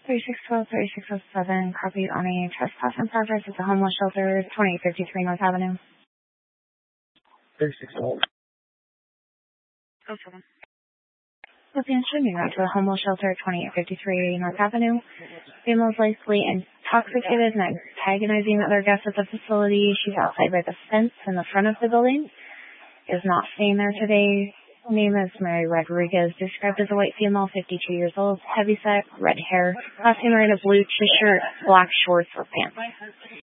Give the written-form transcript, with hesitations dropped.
3612, 3607, copy on a trespass in progress at the homeless shelter, 2853 North Avenue. 3612. Okay. With the instrument route to the homeless shelter, 2853 North Avenue. Female is likely intoxicated and antagonizing other guests at the facility. She's outside by the fence in the front of the building. Is not staying there today. Name is Mary Rodriguez, described as a white female, 52 years old, heavyset, red hair, last name wearing a blue t-shirt, black shorts or pants.